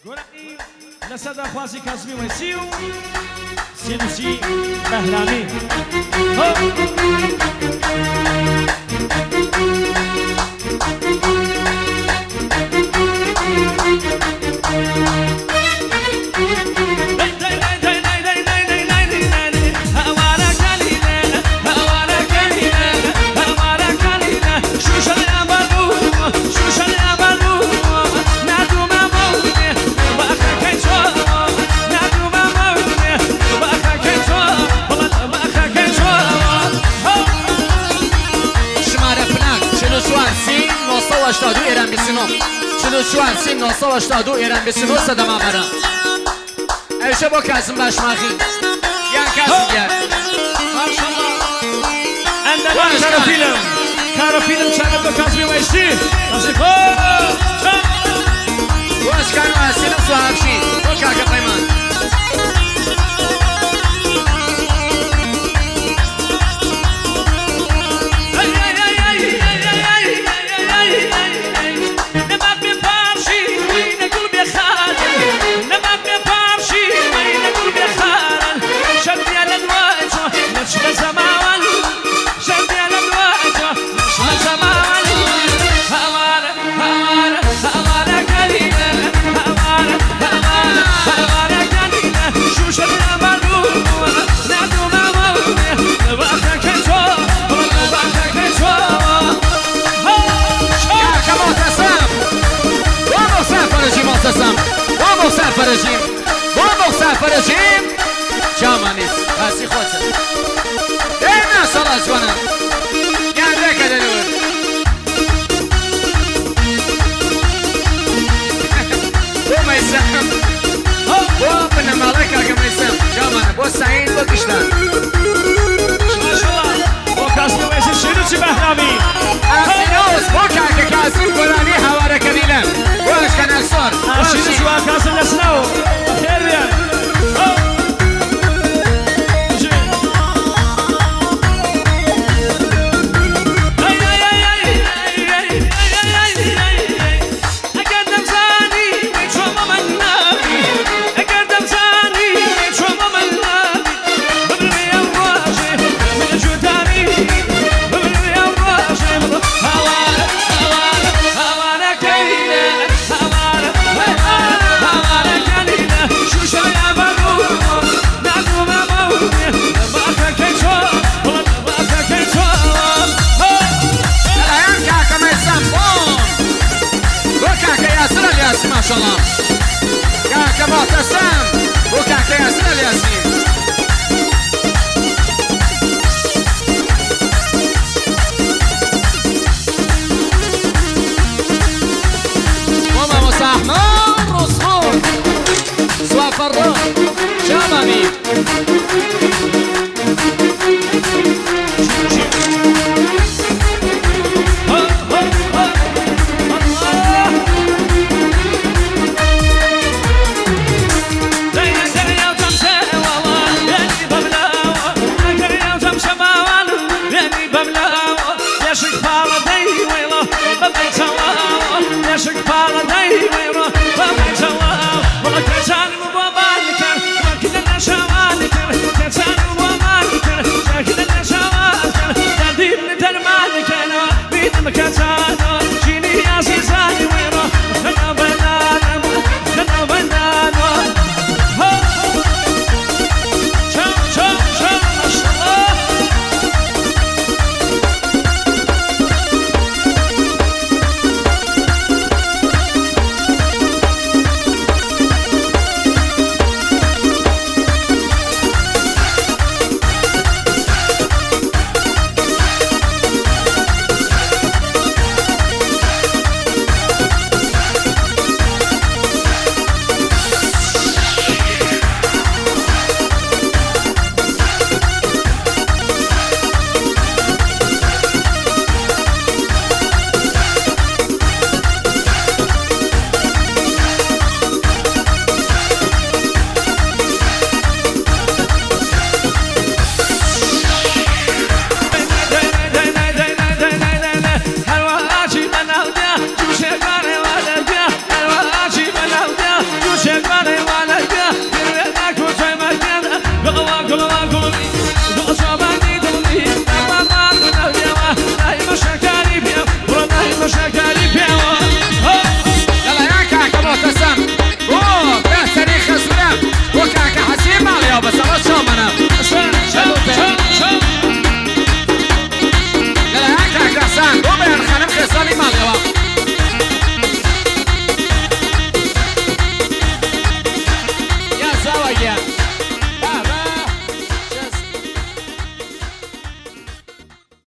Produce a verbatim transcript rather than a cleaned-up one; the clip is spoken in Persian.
گرایی لسد خوازی کازمی ویسیو سینوسی بهرامی هشتاد و دو ایران بیست و نه چلو و چوار سی نهصد و هشتاد و دو ایران بیست و نه صدام آمدم ایشه با کازم باشماخی یان کازم گرد ماشالله اندلان کارو فیلم کارو فیلم چند با کازمی ویستی نصیب واش کانو هستیم سوابشی با کاکا پیمان وامو سفر رژیم وامو سفر رژیم جامانیس هستی خودت اینا سالا جوانم گنده کده نور بو میسم بو بنماله کاکا میسم جامانه بو سعید بو کشتن ماشالله با کازمی ویسی شیرو چی بهرامی اسینوز بو کاکا کازم گلانی هواره کبیلم باش کن اکسار شیرو چی با کازم لسنو خیر بیان ماشالله كاكا معتصم وكاكا ياسين الياسين وما مساحمان رصفور سوا فرون شامامي